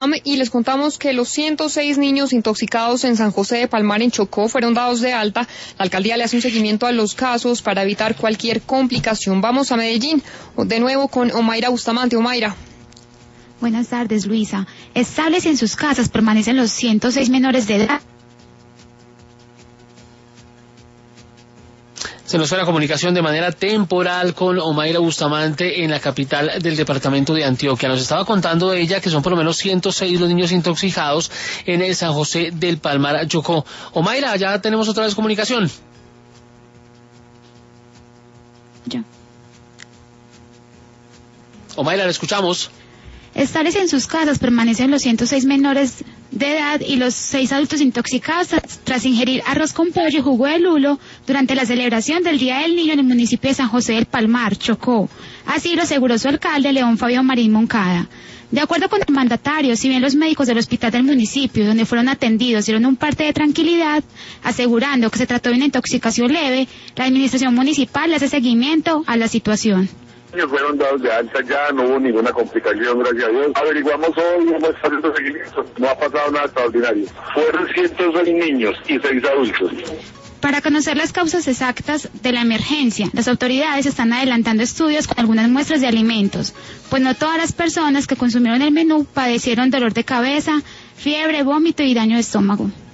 Y les contamos que los 106 niños intoxicados en San José de Palmar, en Chocó, fueron dados de alta. La alcaldía le hace un seguimiento a los casos para evitar cualquier complicación. Vamos a Medellín, de nuevo con Omaira Bustamante. Omaira. Buenas tardes, Luisa. Estables en sus casas permanecen los 106 menores de edad. Se nos fue la comunicación de manera temporal con Omaira Bustamante en la capital del departamento de Antioquia. Nos estaba contando de ella que son por lo menos 106 los niños intoxicados en el San José del Palmar, Chocó. Omaira, ya tenemos otra vez comunicación. Ya. Omaira, la escuchamos. Estables en sus casas permanecen los 106 menores de edad y los 6 adultos intoxicados tras ingerir arroz con pollo y jugo de lulo durante la celebración del Día del Niño en el municipio de San José del Palmar, Chocó. Así lo aseguró su alcalde, León Fabio Marín Moncada. De acuerdo con el mandatario, si bien los médicos del hospital del municipio donde fueron atendidos dieron un parte de tranquilidad, asegurando que se trató de una intoxicación leve, la administración municipal le hace seguimiento a la situación. Fueron dados de alta ya, no hubo ninguna complicación, gracias a Dios. Averiguamos hoy, hemos estado haciendo seguimiento, no ha pasado nada extraordinario. Fueron 106 niños y 6 adultos. Para conocer las causas exactas de la emergencia, las autoridades están adelantando estudios con algunas muestras de alimentos, pues no todas las personas que consumieron el menú padecieron dolor de cabeza, fiebre, vómito y daño de estómago.